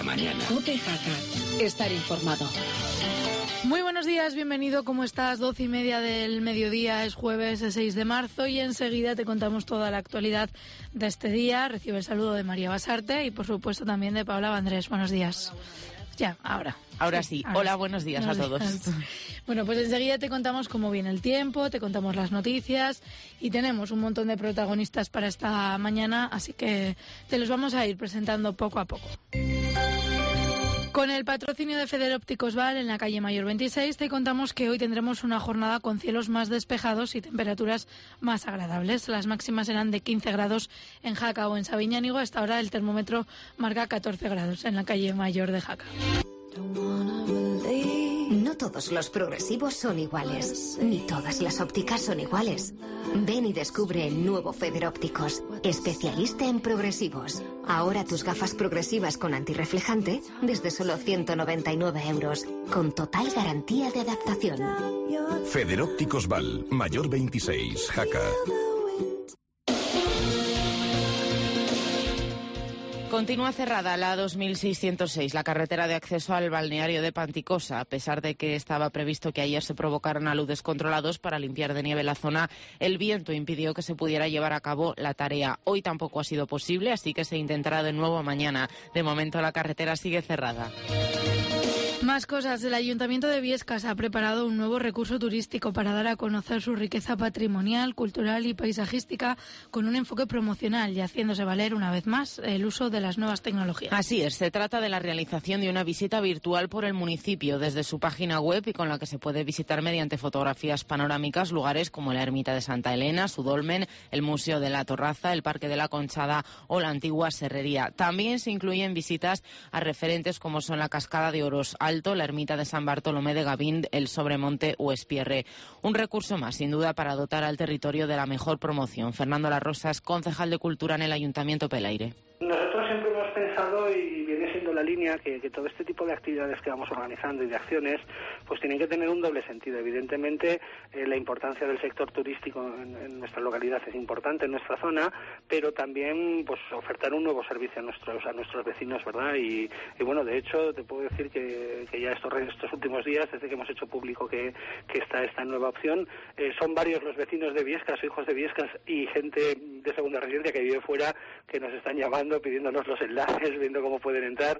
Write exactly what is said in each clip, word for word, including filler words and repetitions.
la mañana. COPE Jaca. Estar informado. Muy buenos días, bienvenido, ¿cómo estás? Doce y media del mediodía, es jueves seis de marzo y enseguida te contamos toda la actualidad de este día. Recibe el saludo de María Basarte y por supuesto también de Paula Vandrés. Buenos días. Ya, ahora. Ahora sí. sí. Ahora Hola, sí. Buenos días buenos a todos. Días. Bueno, pues enseguida te contamos cómo viene el tiempo, te contamos las noticias y tenemos un montón de protagonistas para esta mañana, así que te los vamos a ir presentando poco a poco. Con el patrocinio de Federópticos Val en la calle Mayor veintiséis te contamos que hoy tendremos una jornada con cielos más despejados y temperaturas más agradables. Las máximas serán de quince grados en Jaca o en Sabiñánigo. Hasta ahora el termómetro marca catorce grados en la calle Mayor de Jaca. No todos los progresivos son iguales, ni todas las ópticas son iguales. Ven y descubre el nuevo Federópticos, especialista en progresivos. Ahora tus gafas progresivas con antirreflejante desde solo ciento noventa y nueve euros, con total garantía de adaptación. Federópticos Val, Mayor veintiséis, Jaca. Continúa cerrada la dos mil seiscientos seis, la carretera de acceso al balneario de Panticosa, a pesar de que estaba previsto que ayer se provocaran aludes controlados para limpiar de nieve la zona. El viento impidió que se pudiera llevar a cabo la tarea. Hoy tampoco ha sido posible, así que se intentará de nuevo mañana. De momento la carretera sigue cerrada. Más cosas. El Ayuntamiento de Biescas ha preparado un nuevo recurso turístico para dar a conocer su riqueza patrimonial, cultural y paisajística con un enfoque promocional y haciéndose valer una vez más el uso de las nuevas tecnologías. Así es, se trata de la realización de una visita virtual por el municipio desde su página web y con la que se puede visitar mediante fotografías panorámicas lugares como la Ermita de Santa Elena, su dolmen, el Museo de la Torraza, el Parque de la Conchada o la antigua Serrería. También se incluyen visitas a referentes como son la Cascada de Oros Alto, la Ermita de San Bartolomé de Gavín, el Sobremonte o Espierre. Un recurso más, sin duda, para dotar al territorio de la mejor promoción. Fernando Larrosas, concejal de Cultura en el Ayuntamiento Pelaire. Nosotros siempre hemos pensado, y viene siendo la línea, que, que todo este tipo de actividades que vamos organizando y de acciones pues tienen que tener un doble sentido. Evidentemente eh, la importancia del sector turístico en, en nuestra localidad es importante, en nuestra zona, pero también pues ofertar un nuevo servicio a nuestros a nuestros vecinos, ¿verdad? Y, y bueno, de hecho te puedo decir que, que ya estos, estos últimos días, desde que hemos hecho público que, que está esta nueva opción, eh, son varios los vecinos de Biescas, hijos de Biescas y gente de segunda residencia que vive fuera que nos están llamando, pidiéndonos los enlaces, viendo cómo pueden entrar.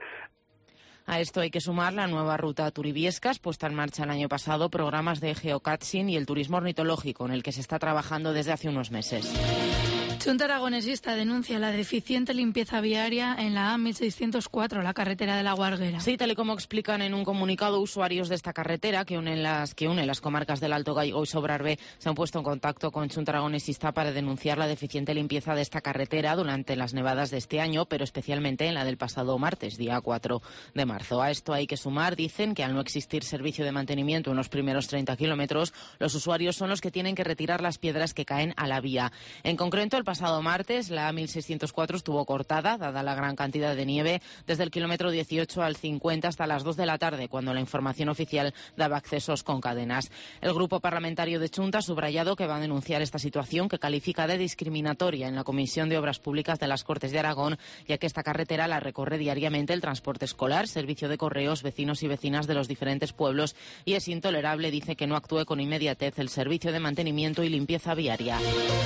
A esto hay que sumar la nueva ruta Turibiescas, puesta en marcha el año pasado, programas de geocaching y el turismo ornitológico, en el que se está trabajando desde hace unos meses. Junta Aragonesista denuncia la deficiente limpieza viaria en la A mil seiscientos cuatro, la carretera de la Guarguera. Sí, tal y como explican en un comunicado usuarios de esta carretera que unen las que une las comarcas del Alto Gállego y Sobrarbe, se han puesto en contacto con Junta Aragonesista para denunciar la deficiente limpieza de esta carretera durante las nevadas de este año, pero especialmente en la del pasado martes, día cuatro de marzo. A esto hay que sumar, dicen, que al no existir servicio de mantenimiento en los primeros treinta kilómetros, los usuarios son los que tienen que retirar las piedras que caen a la vía. En concreto, el pasado martes, la A mil seiscientos cuatro estuvo cortada, dada la gran cantidad de nieve, desde el kilómetro dieciocho al cincuenta hasta las dos de la tarde, cuando la información oficial daba accesos con cadenas. El Grupo Parlamentario de Chunta ha subrayado que va a denunciar esta situación, que califica de discriminatoria, en la Comisión de Obras Públicas de las Cortes de Aragón, ya que esta carretera la recorre diariamente el transporte escolar, servicio de correos, vecinos y vecinas de los diferentes pueblos, y es intolerable, dice, que no actúe con inmediatez el servicio de mantenimiento y limpieza viaria.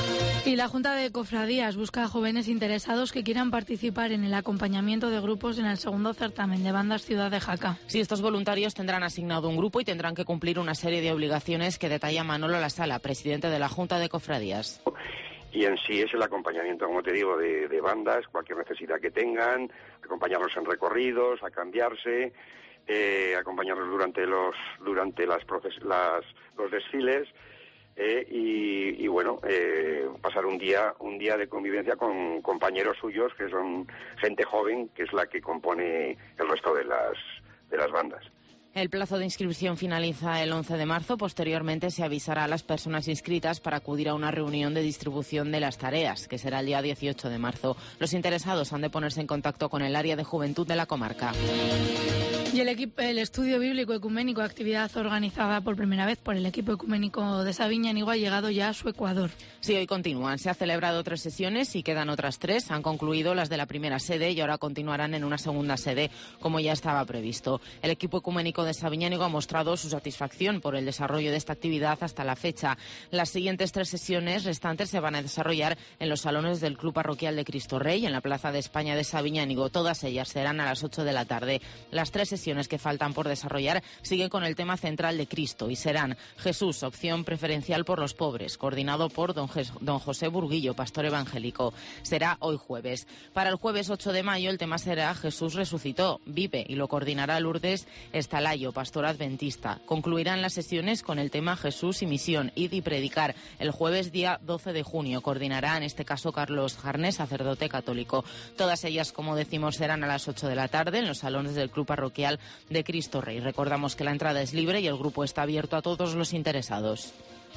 Y la Junta de Cofradías busca a jóvenes interesados que quieran participar en el acompañamiento de grupos en el segundo certamen de bandas Ciudad de Jaca. Sí, estos voluntarios tendrán asignado un grupo y tendrán que cumplir una serie de obligaciones que detalla Manolo Lasala, presidente de la Junta de Cofradías. Y en sí es el acompañamiento, como te digo, de, de bandas, cualquier necesidad que tengan, acompañarlos en recorridos, a cambiarse, eh, acompañarlos durante los durante las, proces- las los desfiles. Eh, y, y bueno, eh, pasar un día un día de convivencia con compañeros suyos que son gente joven, que es la que compone el resto de las de las bandas. El plazo de inscripción finaliza el once de marzo. Posteriormente se avisará a las personas inscritas para acudir a una reunión de distribución de las tareas, que será el día dieciocho de marzo. Los interesados han de ponerse en contacto con el área de juventud de la comarca. Y el, equipo, el estudio bíblico ecuménico, actividad organizada por primera vez por el equipo ecuménico de Sabiñánigo, ha llegado ya a su Ecuador. Sí, hoy continúan. Se han celebrado tres sesiones y quedan otras tres. Han concluido las de la primera sede y ahora continuarán en una segunda sede, como ya estaba previsto. El equipo ecuménico de Sabiñánigo ha mostrado su satisfacción por el desarrollo de esta actividad hasta la fecha. Las siguientes tres sesiones restantes se van a desarrollar en los salones del Club Parroquial de Cristo Rey, en la Plaza de España de Sabiñánigo. Todas ellas serán a las ocho de la tarde. Las tres sesiones que faltan por desarrollar siguen con el tema central de Cristo y serán Jesús, opción preferencial por los pobres, coordinado por don, Je- don José Burguillo, pastor evangélico. Será hoy jueves. Para el jueves ocho de mayo el tema será Jesús resucitó, vive, y lo coordinará Lourdes Estalayo, pastor adventista. Concluirán las sesiones con el tema Jesús y misión, id y predicar. El jueves día doce de junio coordinará en este caso Carlos Jarnés, sacerdote católico. Todas ellas, como decimos, serán a las ocho de la tarde en los salones del Club Parroquial de Cristo Rey. Recordamos que la entrada es libre y el grupo está abierto a todos los interesados.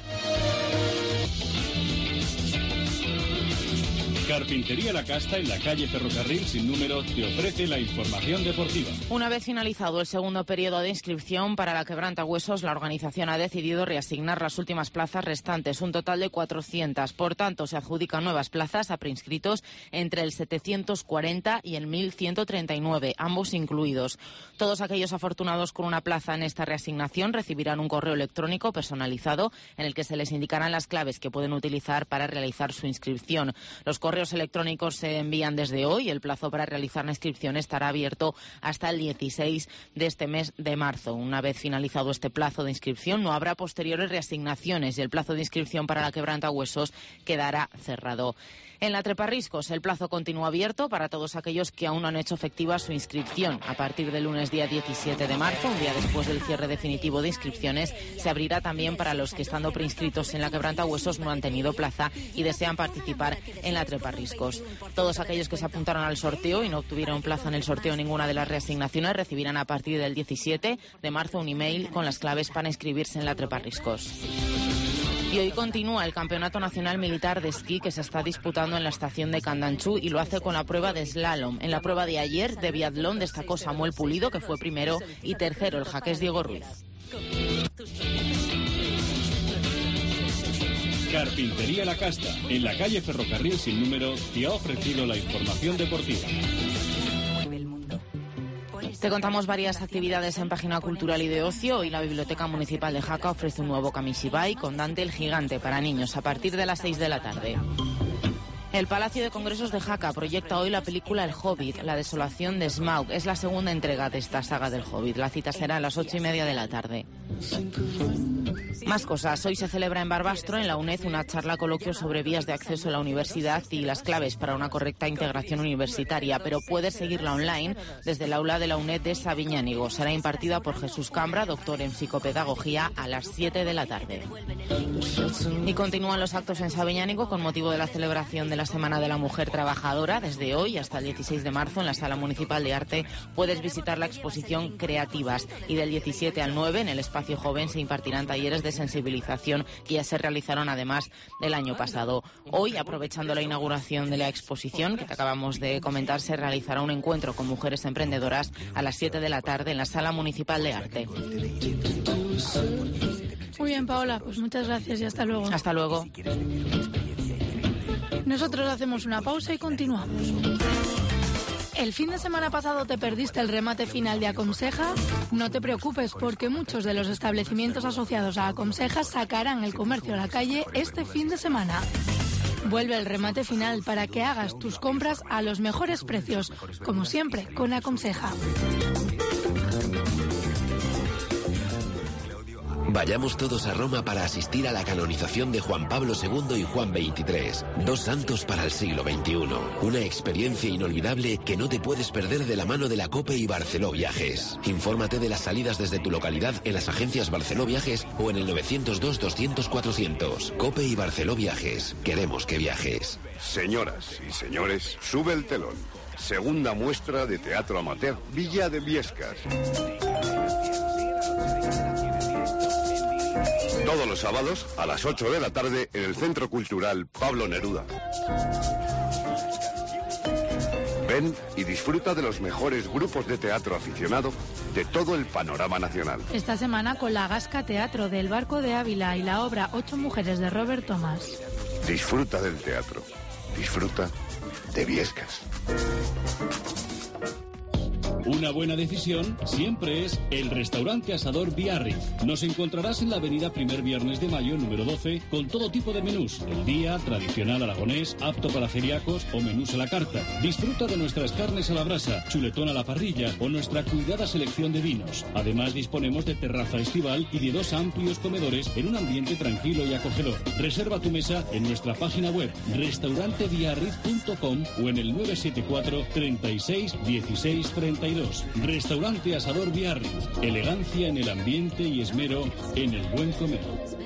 Carpintería La Casta, en la calle Ferrocarril sin número, te ofrece la información deportiva. Una vez finalizado el segundo periodo de inscripción para la Quebrantahuesos, la organización ha decidido reasignar las últimas plazas restantes, un total de cuatrocientas. Por tanto, se adjudican nuevas plazas a preinscritos entre el setecientos cuarenta y el mil ciento treinta y nueve, ambos incluidos. Todos aquellos afortunados con una plaza en esta reasignación recibirán un correo electrónico personalizado en el que se les indicarán las claves que pueden utilizar para realizar su inscripción. Los correos electrónicos se envían desde hoy. El plazo para realizar la inscripción estará abierto hasta el dieciséis de este mes de marzo. Una vez finalizado este plazo de inscripción, no habrá posteriores reasignaciones y el plazo de inscripción para la Quebrantahuesos quedará cerrado. En la Treparriscos, el plazo continúa abierto para todos aquellos que aún no han hecho efectiva su inscripción. A partir del lunes día diecisiete de marzo, un día después del cierre definitivo de inscripciones, se abrirá también para los que, estando preinscritos en la Quebrantahuesos, no han tenido plaza y desean participar en la Treparriscos. Todos aquellos que se apuntaron al sorteo y no obtuvieron plaza en el sorteo ninguna de las reasignaciones recibirán a partir del diecisiete de marzo un email con las claves para inscribirse en la Treparriscos. Y hoy continúa el Campeonato Nacional Militar de Esquí que se está disputando en la estación de Candanchú y lo hace con la prueba de slalom. En la prueba de ayer de biatlón destacó Samuel Pulido, que fue primero, y tercero el jaqués Diego Ruiz. Carpintería La Casta, en la calle Ferrocarril sin número, te ha ofrecido la información deportiva. Te contamos varias actividades en Página Cultural y de Ocio. Y la Biblioteca Municipal de Jaca ofrece un nuevo Kamishibai con Dante el Gigante para niños a partir de las seis de la tarde. El Palacio de Congresos de Jaca proyecta hoy la película El Hobbit, la desolación de Smaug. Es la segunda entrega de esta saga del Hobbit. La cita será a las ocho y media de la tarde. Más cosas. Hoy se celebra en Barbastro, en la UNED, una charla coloquio sobre vías de acceso a la universidad y las claves para una correcta integración universitaria, pero puedes seguirla online desde el aula de la UNED de Sabiñánigo. Será impartida por Jesús Cambra, doctor en psicopedagogía, a las siete de la tarde. Y continúan los actos en Sabiñánigo con motivo de la celebración de la Semana de la Mujer Trabajadora. Desde hoy hasta el dieciséis de marzo en la Sala Municipal de Arte puedes visitar la exposición Creativas, y del diecisiete al nueve en el Espacio Joven se impartirán talleres de sensibilización que ya se realizaron además del año pasado. Hoy, aprovechando la inauguración de la exposición que te acabamos de comentar, se realizará un encuentro con mujeres emprendedoras a las siete de la tarde en la Sala Municipal de Arte. Muy bien, Paola, pues muchas gracias y hasta luego. Hasta luego. Nosotros hacemos una pausa y continuamos. ¿El fin de semana pasado te perdiste el remate final de Aconseja? No te preocupes, porque muchos de los establecimientos asociados a Aconseja sacarán el comercio a la calle este fin de semana. Vuelve el remate final para que hagas tus compras a los mejores precios, como siempre, con Aconseja. Vayamos todos a Roma para asistir a la canonización de Juan Pablo segundo y Juan veintitrés, dos santos para el siglo veintiuno. Una experiencia inolvidable que no te puedes perder de la mano de la COPE y Barceló Viajes. Infórmate de las salidas desde tu localidad en las agencias Barceló Viajes o en el novecientos dos, doscientos, cuatrocientos. COPE y Barceló Viajes. Queremos que viajes. Señoras y señores, sube el telón. Segunda muestra de teatro amateur Villa de Biescas. Todos los sábados a las ocho de la tarde en el Centro Cultural Pablo Neruda. Ven y disfruta de los mejores grupos de teatro aficionado de todo el panorama nacional. Esta semana con la Gasca Teatro del Barco de Ávila y la obra Ocho Mujeres de Robert Thomas. Disfruta del teatro. Disfruta de Viescas. Una buena decisión siempre es el restaurante Asador Biarritz. Nos encontrarás en la avenida Primer Viernes de Mayo, número doce, con todo tipo de menús. El día, tradicional aragonés, apto para celíacos o menús a la carta. Disfruta de nuestras carnes a la brasa, chuletón a la parrilla o nuestra cuidada selección de vinos. Además, disponemos de terraza estival y de dos amplios comedores en un ambiente tranquilo y acogedor. Reserva tu mesa en nuestra página web restaurante biarritz punto com o en el nueve siete cuatro, treinta y seis, dieciséis, treinta y dos. Restaurante Asador Biarritz. Elegancia en el ambiente y esmero en el buen comer.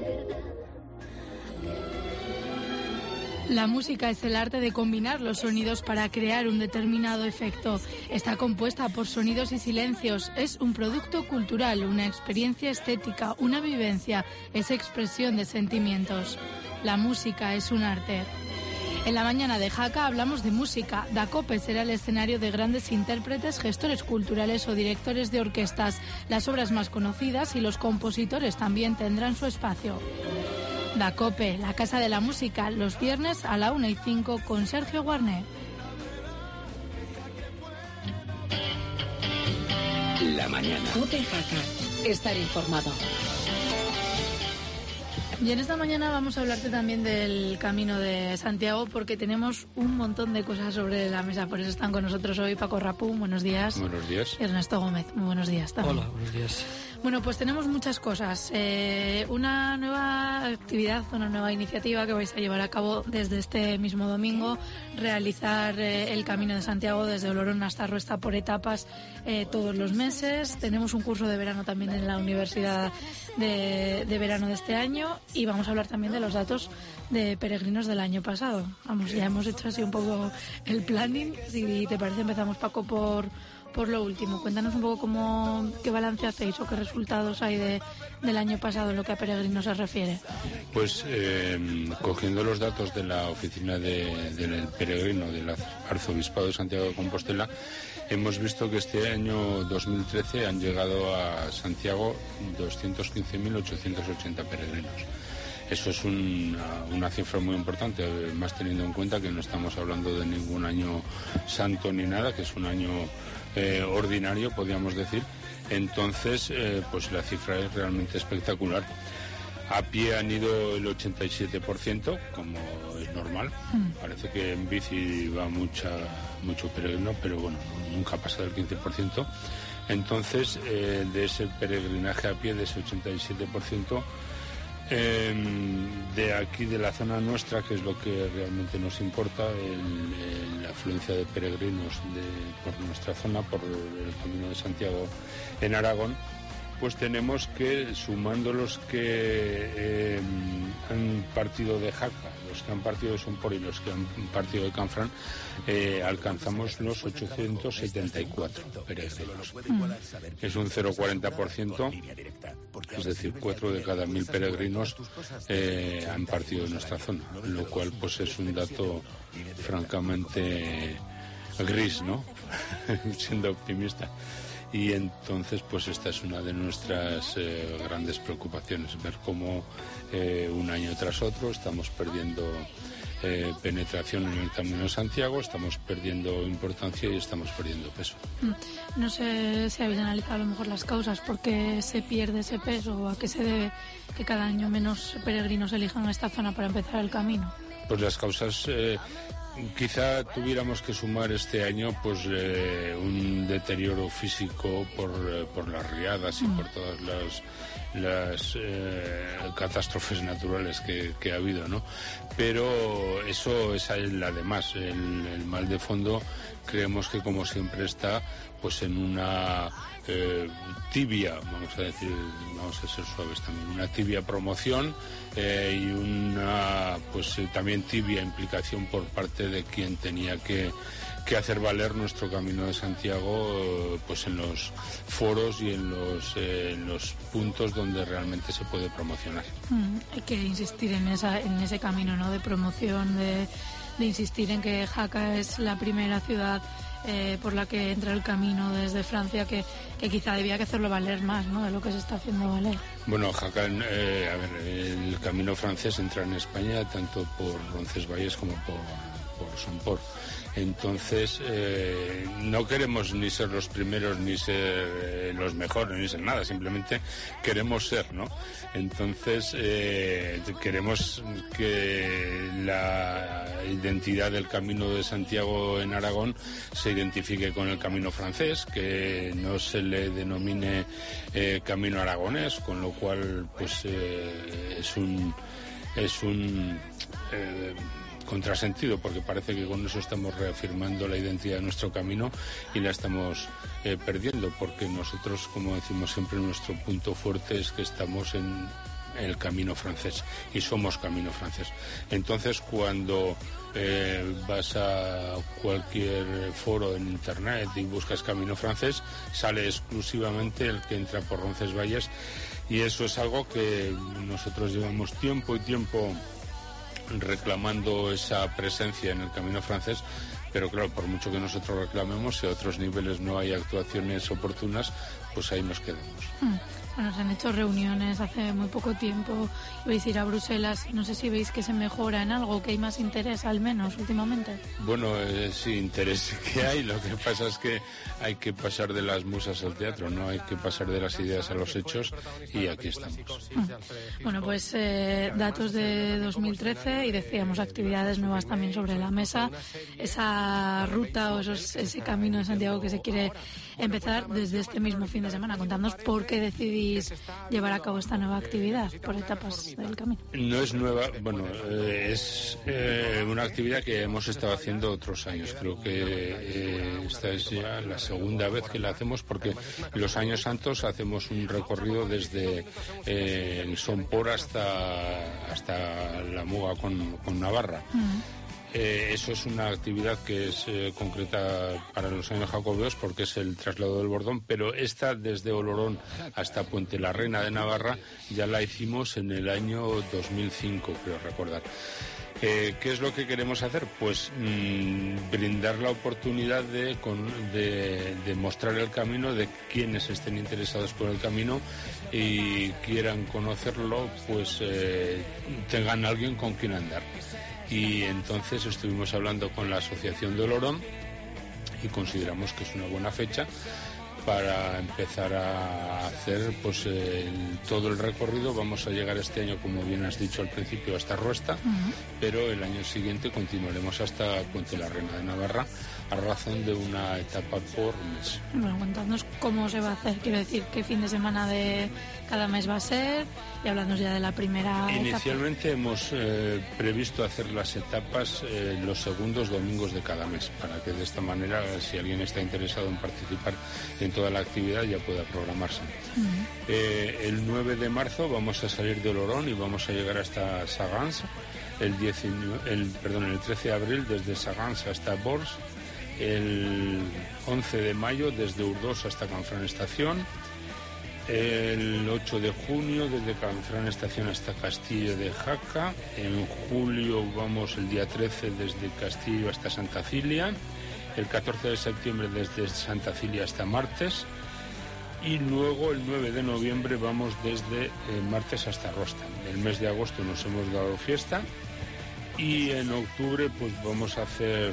La música es el arte de combinar los sonidos para crear un determinado efecto. Está compuesta por sonidos y silencios. Es un producto cultural, una experiencia estética, una vivencia. Es expresión de sentimientos. La música es un arte. En la mañana de Jaca hablamos de música. Dacope será el escenario de grandes intérpretes, gestores culturales o directores de orquestas. Las obras más conocidas y los compositores también tendrán su espacio. Dacope, la Casa de la Música, los viernes a la una y cinco con Sergio Guarné. La mañana. Cope Jaca. Estar informado. Y en esta mañana vamos a hablarte también del Camino de Santiago porque tenemos un montón de cosas sobre la mesa. Por eso están con nosotros hoy Paco Rapún, buenos días. Buenos días. Y Ernesto Gómez, muy buenos días también. Hola, buenos días. Bueno, pues tenemos muchas cosas. Eh, una nueva actividad, una nueva iniciativa que vais a llevar a cabo desde este mismo domingo, realizar eh, el Camino de Santiago desde Olorón hasta Ruesta por etapas eh, todos los meses. Tenemos un curso de verano también en la Universidad de, de Verano de este año y vamos a hablar también de los datos de peregrinos del año pasado. Vamos, ya hemos hecho así un poco el planning. Si te parece, empezamos, Paco, por... por lo último. Cuéntanos un poco cómo, qué balance hacéis o qué resultados hay de, del año pasado en lo que a peregrinos se refiere. Pues eh, cogiendo los datos de la oficina de, del peregrino del Arzobispado de Santiago de Compostela, hemos visto que este año dos mil trece han llegado a Santiago doscientos quince mil ochocientos ochenta peregrinos. Eso es un, una cifra muy importante, más teniendo en cuenta que no estamos hablando de ningún año santo ni nada, que es un año eh, ordinario, podríamos decir. Entonces, eh, pues la cifra es realmente espectacular. A pie han ido el ochenta y siete por ciento, como es normal. Mm. Parece que en bici va mucha, mucho peregrino, pero bueno, nunca pasa del quince por ciento. Entonces, eh, de ese peregrinaje a pie, de ese ochenta y siete por ciento, Eh, de aquí, de la zona nuestra, que es lo que realmente nos importa, el, el, la afluencia de peregrinos de, por nuestra zona, por el Camino de Santiago en Aragón, pues tenemos que, sumando los que eh, han partido de Jaca, los que han partido de Sompor y los que han partido de Canfrán, eh, alcanzamos los ochocientos setenta y cuatro peregrinos. Mm. Es un cero coma cuarenta por ciento, es decir, cuatro de cada mil peregrinos eh, han partido de nuestra zona, lo cual pues es un dato francamente gris, ¿no? Siendo optimista. Y entonces, pues esta es una de nuestras eh, grandes preocupaciones, ver cómo eh, un año tras otro estamos perdiendo eh, penetración en el Camino de Santiago, estamos perdiendo importancia y estamos perdiendo peso. No sé si habéis analizado a lo mejor las causas, por qué se pierde ese peso o a qué se debe que cada año menos peregrinos elijan esta zona para empezar el camino. Pues las causas... Eh, Quizá tuviéramos que sumar este año pues eh, un deterioro físico por, eh, por las riadas y mm. por todas las, las eh, catástrofes naturales que, que ha habido, ¿no? Pero eso es la de más. El, el mal de fondo creemos que, como siempre, está pues en una eh, tibia, vamos a decir, vamos a ser suaves también, una tibia promoción eh, y una pues eh, también tibia implicación por parte de quien tenía que, que hacer valer nuestro Camino de Santiago eh, pues en los foros y en los, eh, en los puntos donde realmente se puede promocionar. Mm, hay que insistir en esa en ese camino, ¿no?, de promoción, de, de insistir en que Jaca es la primera ciudad eh, por la que entra el camino desde Francia, que, que quizá debía que hacerlo valer más, ¿no?, de lo que se está haciendo valer. Bueno, Jacan, eh, a ver, el camino francés entra en España tanto por Roncesvalles como por, por Somport. Entonces, eh, no queremos ni ser los primeros, ni ser eh, los mejores, ni ser nada, simplemente queremos ser, ¿no? Entonces, eh, queremos que la identidad del Camino de Santiago en Aragón se identifique con el Camino francés, que no se le denomine eh, Camino aragonés, con lo cual, pues, eh, es un... es un eh, contrasentido, porque parece que con eso estamos reafirmando la identidad de nuestro camino y la estamos eh, perdiendo, porque nosotros, como decimos siempre, nuestro punto fuerte es que estamos en el camino francés y somos camino francés. Entonces, cuando eh, vas a cualquier foro en internet y buscas camino francés, sale exclusivamente el que entra por Roncesvalles, y eso es algo que nosotros llevamos tiempo y tiempo reclamando esa presencia en el camino francés, pero claro, por mucho que nosotros reclamemos, si a otros niveles no hay actuaciones oportunas, pues ahí nos quedamos. Mm. Bueno, se han hecho reuniones hace muy poco tiempo, vais a ir a Bruselas, no sé si veis que se mejora en algo, que hay más interés al menos últimamente. Bueno, eh, sí, interés que hay, lo que pasa es que hay que pasar de las musas al teatro, no hay que pasar de las ideas a los hechos, y aquí estamos. Mm. Bueno, pues eh, datos de dos mil trece y decíamos actividades nuevas también sobre la mesa, esa ruta o esos, ese camino de Santiago que se quiere empezar desde este mismo fin de semana. Contadnos por qué decidís llevar a cabo esta nueva actividad por etapas del camino. No es nueva, bueno, eh, es eh, una actividad que hemos estado haciendo otros años. Creo que eh, esta es ya la segunda vez que la hacemos, porque los años santos hacemos un recorrido desde eh, el Somport hasta, hasta la Muga con, con Navarra. Uh-huh. Eh, eso es una actividad que es eh, concreta para los años jacobeos, porque es el traslado del bordón, pero esta desde Olorón hasta Puente la Reina de Navarra ya la hicimos en el año dos mil cinco, creo recordar. Eh, ¿Qué es lo que queremos hacer? Pues mmm, brindar la oportunidad de, con, de, de mostrar el camino, de quienes estén interesados por el camino y quieran conocerlo, pues eh, tengan alguien con quien andar. Y entonces estuvimos hablando con la Asociación de Olorón y consideramos que es una buena fecha para empezar a hacer pues el, todo el recorrido. Vamos a llegar este año, como bien has dicho al principio, hasta Ruesta, uh-huh. pero el año siguiente continuaremos hasta Puente la Reina de Navarra, a razón de una etapa por mes. Bueno, contadnos cómo se va a hacer, quiero decir, qué fin de semana de cada mes va a ser, y hablando ya de la primera Inicialmente etapa. hemos eh, previsto hacer las etapas eh, los segundos domingos de cada mes, para que de esta manera, si alguien está interesado en participar en toda la actividad, ya pueda programarse. Uh-huh. Eh, el nueve de marzo vamos a salir de Olorón y vamos a llegar hasta Sagans, el, diecinueve, el, perdón, el trece de abril desde Sagans hasta Bors, el once de mayo desde Urdós hasta Canfrán Estación, el ocho de junio desde Canfrán Estación hasta Castillo de Jaca, en julio vamos el día trece desde Castillo hasta Santa Cilia, el catorce de septiembre desde Santa Cilia hasta Martes, y luego el nueve de noviembre vamos desde eh, Martes hasta Rosta. El mes de agosto nos hemos dado fiesta, y en octubre pues vamos a hacer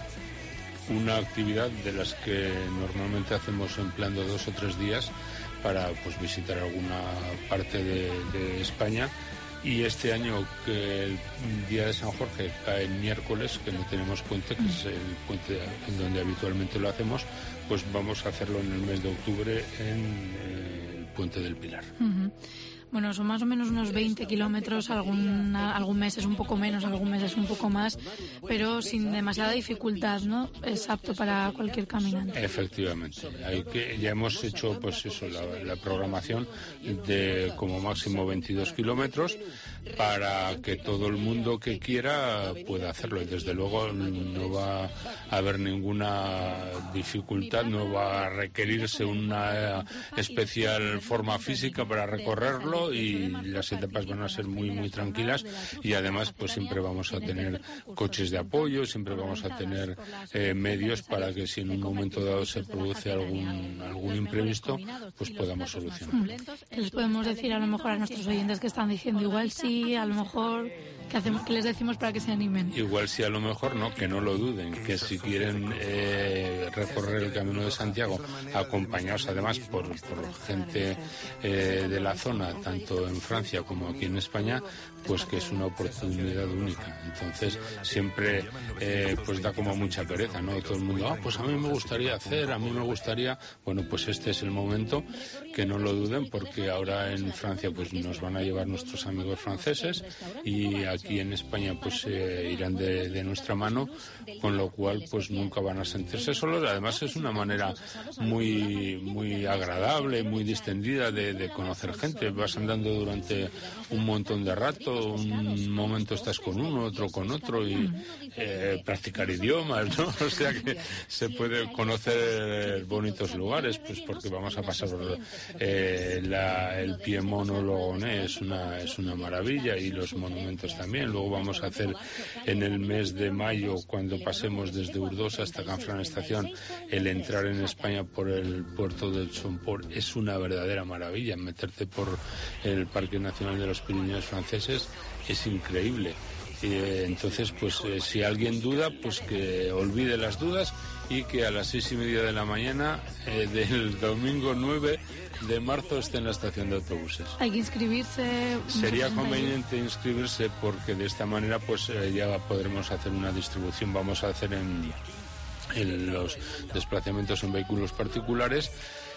una actividad de las que normalmente hacemos en plan de dos o tres días para pues visitar alguna parte de, de España. Y este año, que el día de San Jorge cae el miércoles, que no tenemos puente, que es el puente en donde habitualmente lo hacemos, pues vamos a hacerlo en el mes de octubre en eh, el Puente del Pilar. Uh-huh. Bueno, son más o menos unos veinte kilómetros, algún, algún mes es un poco menos, algún mes es un poco más, pero sin demasiada dificultad, ¿no? Es apto para cualquier caminante. Efectivamente. Hay que, ya hemos hecho, pues eso, la, la programación de como máximo veintidós kilómetros para que todo el mundo que quiera pueda hacerlo. Y desde luego no va a haber ninguna dificultad, no va a requerirse una especial forma física para recorrerlo. hacerlo y las etapas van a ser muy, muy tranquilas y además pues siempre vamos a tener coches de apoyo, siempre vamos a tener eh, medios para que si en un momento dado se produce algún, algún imprevisto, pues podamos solucionarlo. ¿Qué les podemos decir a lo mejor a nuestros oyentes que están diciendo igual sí, a lo mejor... ¿Qué, hacemos, ¿Qué les decimos para que se animen? Igual sí, a lo mejor no, que no lo duden, que si quieren eh, recorrer el Camino de Santiago, acompañados además por, por gente eh, de la zona, tanto en Francia como aquí en España, pues que es una oportunidad única. Entonces siempre eh, pues da como mucha pereza, ¿no? Todo el mundo, ah, pues a mí me gustaría hacer, a mí me gustaría... Bueno, pues este es el momento, que no lo duden, porque ahora en Francia pues nos van a llevar nuestros amigos franceses y aquí en España pues eh, irán de, de nuestra mano, con lo cual pues nunca van a sentirse solos. Además es una manera muy muy agradable, muy distendida de, de conocer gente. Vas andando durante un montón de rato, un momento estás con uno, otro con otro y eh, practicar idiomas, ¿no? O sea que se puede conocer bonitos lugares, pues porque vamos a pasar por eh, la, el Piemono Logonés, es una, es una maravilla, y los monumentos también. Luego vamos a hacer en el mes de mayo, cuando pasemos desde Urdosa hasta Canfranc Estación, el entrar en España por el puerto del Somport. Es una verdadera maravilla. Meterte por el Parque Nacional de los Pirineos franceses es increíble. Eh, entonces, pues eh, si alguien duda, pues que olvide las dudas y que a las seis y media de la mañana eh, del domingo nueve de marzo esté en la estación de autobuses. Hay que inscribirse. Sería conveniente inscribirse porque de esta manera pues eh, ya podremos hacer una distribución. Vamos a hacer en, en los desplazamientos en vehículos particulares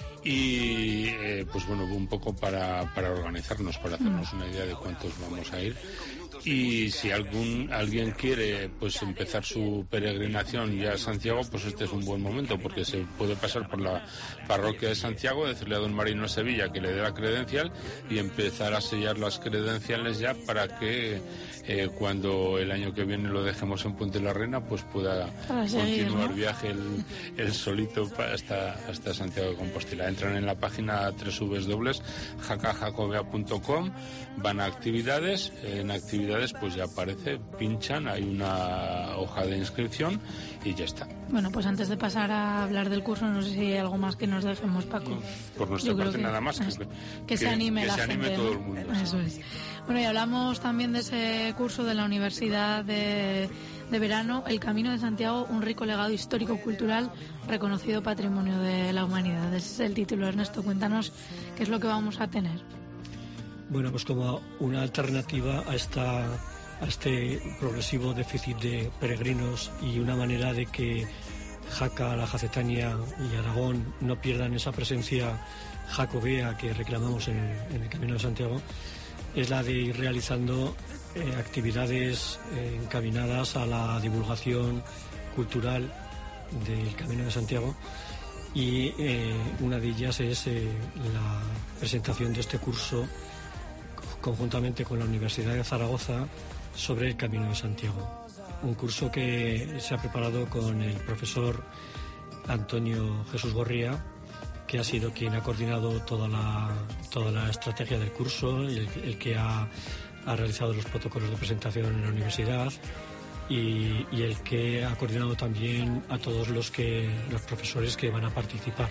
y eh, pues bueno, un poco para, para organizarnos, para hacernos una idea de cuántos vamos a ir. Y si algún alguien quiere pues empezar su peregrinación ya a Santiago, pues este es un buen momento, porque se puede pasar por la parroquia de Santiago, decirle a don Marino Sevilla que le dé la credencial y empezar a sellar las credenciales ya para que eh, cuando el año que viene lo dejemos en Puente la Reina, pues pueda seguir, continuar ¿no? viaje el, el solito hasta, hasta Santiago de Compostela. Entran en la página doble u doble u doble u punto jaca jacobea punto com, van a actividades, en actividades pues ya aparece, pinchan, hay una hoja de inscripción y ya está. Bueno, pues antes de pasar a hablar del curso, no sé si hay algo más que nos dejemos, Paco. Por nuestra parte que, nada más, que, que, que se anime que la se anime gente, todo ¿no? el mundo. Eso es. Bueno, y hablamos también de ese curso de la Universidad de, de Verano, El Camino de Santiago, un rico legado histórico-cultural, reconocido Patrimonio de la Humanidad. Ese es el título. Ernesto, cuéntanos qué es lo que vamos a tener. Bueno, pues como una alternativa a esta a este progresivo déficit de peregrinos y una manera de que Jaca, la Jacetania y Aragón no pierdan esa presencia jacobea que reclamamos en, en el Camino de Santiago, es la de ir realizando eh, actividades eh, encaminadas a la divulgación cultural del Camino de Santiago, y eh, una de ellas es eh, la presentación de este curso conjuntamente con la Universidad de Zaragoza sobre el Camino de Santiago. Un curso que se ha preparado con el profesor Antonio Jesús Gorría, que ha sido quien ha coordinado toda la, toda la estrategia del curso, el, el que ha, ha realizado los protocolos de presentación en la universidad y, y el que ha coordinado también a todos los, que, los profesores que van a participar.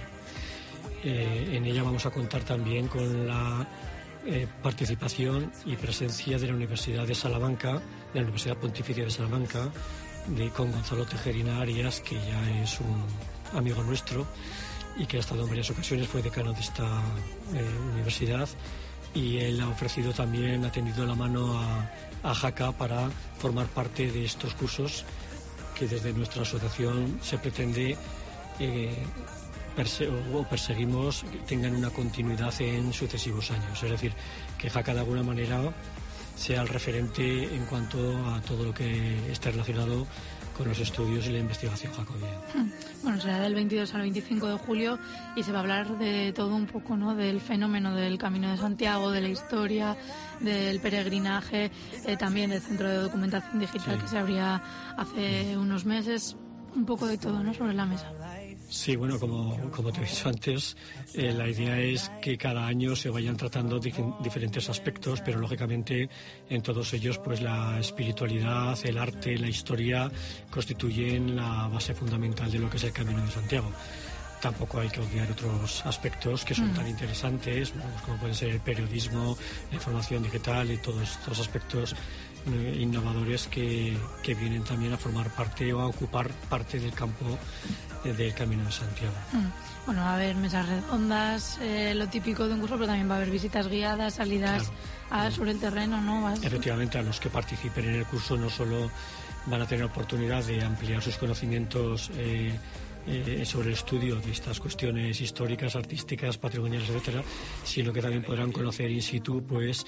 Eh, en ella vamos a contar también con la Eh, participación y presencia de la Universidad de Salamanca, de la Universidad Pontificia de Salamanca, de, con Gonzalo Tejerina Arias, que ya es un amigo nuestro y que ha estado en varias ocasiones, fue decano de esta eh, universidad, y él ha ofrecido también, ha tendido la mano a, a Jaca para formar parte de estos cursos que desde nuestra asociación se pretende eh, Perse o perseguimos que tengan una continuidad en sucesivos años, es decir, que Jaca de alguna manera sea el referente en cuanto a todo lo que está relacionado con los estudios y la investigación jacobea. Bueno, será del veintidós al veinticinco de julio y se va a hablar de todo un poco, ¿no? Del fenómeno del Camino de Santiago, de la historia, del peregrinaje, eh, también del Centro de Documentación Digital sí. que se abría hace unos meses, un poco de todo, ¿no? Sobre la mesa. Sí, bueno, como, como te he dicho antes, eh, la idea es que cada año se vayan tratando dif- diferentes aspectos, pero lógicamente en todos ellos pues la espiritualidad, el arte, la historia constituyen la base fundamental de lo que es el Camino de Santiago. Tampoco hay que obviar otros aspectos que son mm. tan interesantes, como pueden ser el periodismo, la información digital y todos estos aspectos eh, innovadores que, que vienen también a formar parte o a ocupar parte del campo eh, del Camino de Santiago. Mm. Bueno, va a haber mesas redondas, eh, lo típico de un curso, pero también va a haber visitas guiadas, salidas claro. a, sobre el terreno, ¿no? ¿Vas? Efectivamente, a los que participen en el curso no solo van a tener oportunidad de ampliar sus conocimientos eh, Eh, sobre el estudio de estas cuestiones históricas, artísticas, patrimoniales, etcétera, sino que también podrán conocer in situ pues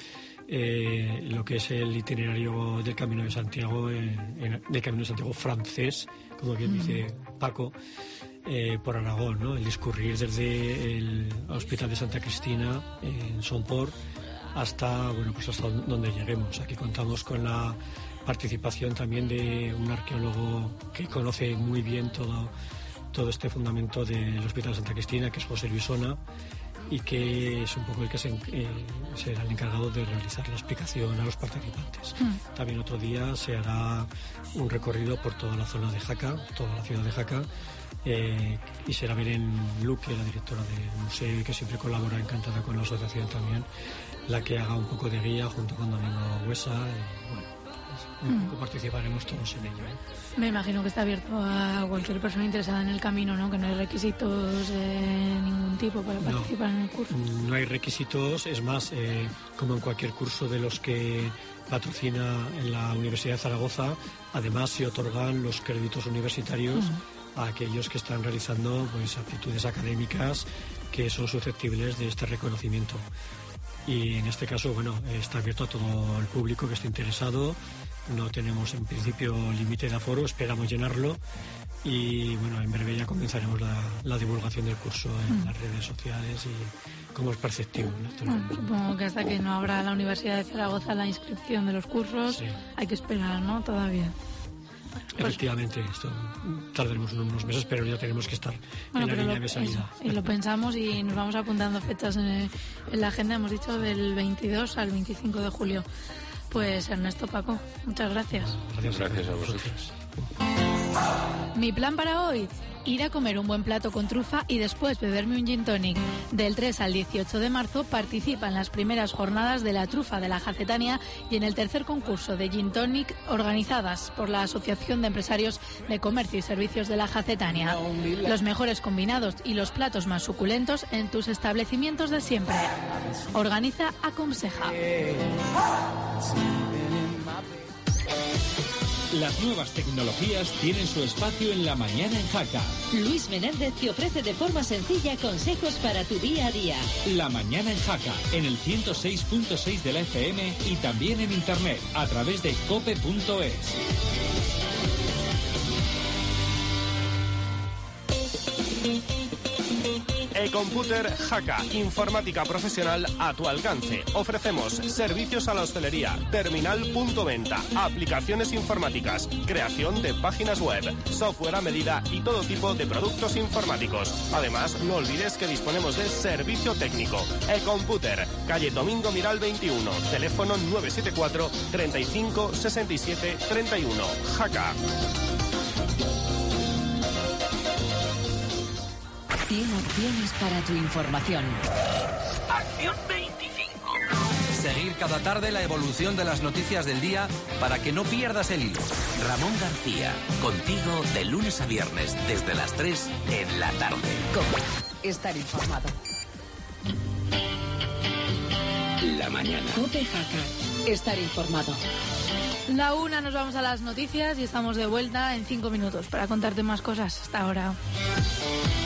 eh, lo que es el itinerario del Camino de Santiago, en, en, del Camino de Santiago francés, como bien mm. dice Paco, eh, por Aragón, ¿no? El discurrir desde el Hospital de Santa Cristina en Somport hasta, bueno, pues hasta donde lleguemos. Aquí contamos con la participación también de un arqueólogo que conoce muy bien todo todo este fundamento del Hospital de Santa Cristina, que es José Luis Ona, y que es un poco el que se, eh, será el encargado de realizar la explicación a los participantes. Mm. También otro día se hará un recorrido por toda la zona de Jaca, toda la ciudad de Jaca, eh, y será Belén Luque, la directora del museo, y que siempre colabora encantada con la asociación también, la que haga un poco de guía junto con Domingo Huesa, y bueno, un poco participaremos todos en ello, ¿eh? Me imagino que está abierto a cualquier persona interesada en el camino, ¿no? Que no hay requisitos de ningún tipo para participar no, en el curso. No hay requisitos, es más, eh, como en cualquier curso de los que patrocina en la Universidad de Zaragoza, además se otorgan los créditos universitarios uh-huh. a aquellos que están realizando pues aptitudes académicas que son susceptibles de este reconocimiento. Y en este caso, bueno, está abierto a todo el público que esté interesado. No tenemos en principio límite de aforo, esperamos llenarlo y bueno, en breve ya comenzaremos la, la divulgación del curso en mm. las redes sociales y como es perceptivo, ¿no? Bueno, supongo que hasta que no abra la Universidad de Zaragoza la inscripción de los cursos sí. hay que esperar, ¿no? Todavía. Pues, efectivamente, esto tardaremos unos meses, pero ya tenemos que estar bueno, en la línea lo, de salida. Eso, y lo pensamos y nos vamos apuntando fechas en, el, en la agenda, hemos dicho del veintidós al veinticinco de julio. Pues Ernesto, Paco, muchas gracias. Gracias, gracias a vosotros. Mi plan para hoy, ir a comer un buen plato con trufa y después beberme un gin tonic. Del tres al dieciocho de marzo participa en las primeras jornadas de la trufa de la Jacetania y en el tercer concurso de gin tonic organizadas por la Asociación de Empresarios de Comercio y Servicios de la Jacetania. Los mejores combinados y los platos más suculentos en tus establecimientos de siempre. Organiza Aconseja. Las nuevas tecnologías tienen su espacio en La Mañana en Jaca. Luis Menéndez te ofrece de forma sencilla consejos para tu día a día. La Mañana en Jaca, en el ciento seis punto seis de la F M y también en internet a través de cope punto es. eComputer Jaca, informática profesional a tu alcance. Ofrecemos servicios a la hostelería, terminal punto venta, aplicaciones informáticas, creación de páginas web, software a medida y todo tipo de productos informáticos. Además, no olvides que disponemos de servicio técnico. eComputer, calle Domingo Miral veintiuno, teléfono nueve siete cuatro, treinta y cinco, sesenta y siete, treinta y uno. Jaca. cien opciones para tu información. Acción veinticinco. Seguir cada tarde la evolución de las noticias del día para que no pierdas el hilo. Ramón García, contigo de lunes a viernes desde las tres en la tarde. COPE. Estar informado. La mañana. COPE Jaca. Estar informado. La una, nos vamos a las noticias y estamos de vuelta en cinco minutos para contarte más cosas. Hasta ahora.